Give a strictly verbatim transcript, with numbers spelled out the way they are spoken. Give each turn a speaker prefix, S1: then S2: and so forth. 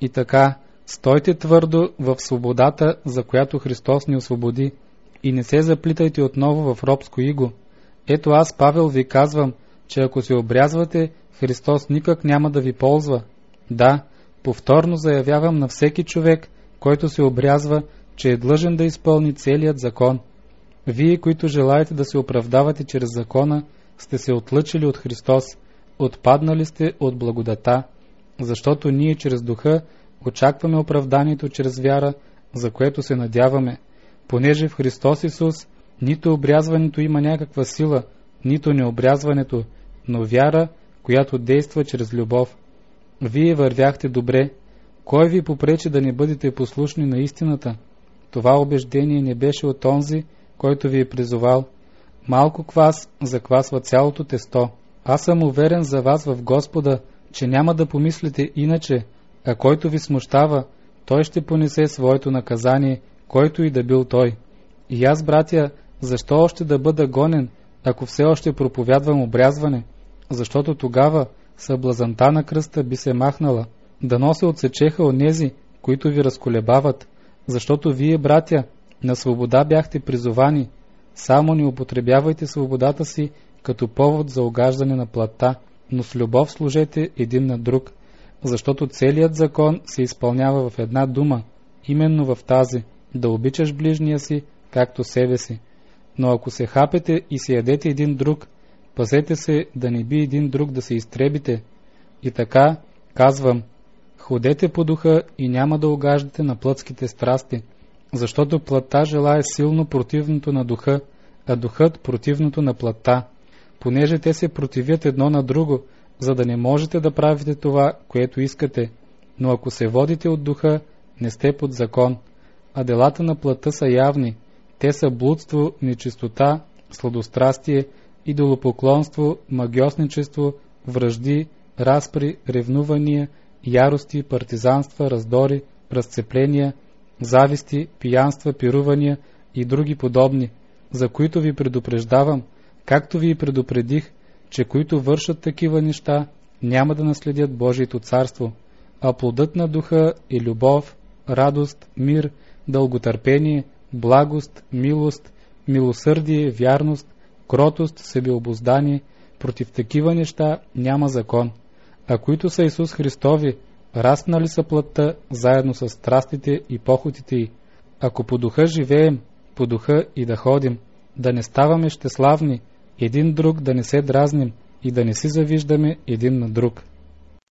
S1: И така, стойте твърдо в свободата, за която Христос ни освободи, и не се заплитайте отново в робско иго. Ето аз, Павел, ви казвам, че ако се обрязвате, Христос никак няма да ви ползва. Да, повторно заявявам на всеки човек, който се обрязва, че е длъжен да изпълни целият закон. Вие, които желаете да се оправдавате чрез закона, сте се отлъчили от Христос, отпаднали сте от благодата, защото ние чрез духа очакваме оправданието чрез вяра, за което се надяваме, понеже в Христос Исус нито обрязването има някаква сила, нито необрязването, но вяра, която действа чрез любов. Вие вървяхте добре. Кой ви попречи да не бъдете послушни на истината? Това убеждение не беше от онзи, който ви е призовал. Малко квас заквасва цялото тесто. Аз съм уверен за вас в Господа, че няма да помислите иначе, а който ви смущава, той ще понесе своето наказание, който и да бил той. И аз, братя, защо още да бъда гонен, ако все още проповядвам обрязване? Защото тогава съблазанта на кръста би се махнала. Дано се отсечеха онези, които ви разколебават, защото вие, братя, на свобода бяхте призовани. Само не употребявайте свободата си като повод за угаждане на плътта, но с любов служете един на друг, защото целият закон се изпълнява в една дума, именно в тази, да обичаш ближния си, както себе си. Но ако се хапете и се ядете един друг, пазете се да не би един друг да се изтребите. И така, казвам, ходете по духа и няма да угаждате на плътските страсти, защото плътта желае силно противното на духа, а духът противното на плътта, понеже те се противят едно на друго, за да не можете да правите това, което искате. Но ако се водите от духа, не сте под закон. А делата на плътта са явни. Те са блудство, нечистота, сладострастие, идолопоклонство, магьосничество, вражди, разпри, ревнувания, ярости, партизанства, раздори, разцепления, зависти, пиянства, пирувания и други подобни, за които ви предупреждавам, както ви предупредих, че които вършат такива неща, няма да наследят Божието царство, а плодът на духа е любов, радост, мир, дълготърпение, благост, милост, милосърдие, вярност, кротост, себеобуздание. Против такива неща няма закон. А които са Исус Христови, раснали са плътта заедно с страстите и похотите й. Ако по духа живеем, по духа и да ходим, да не ставаме щеславни, един друг да не се дразним и да не си завиждаме един на друг.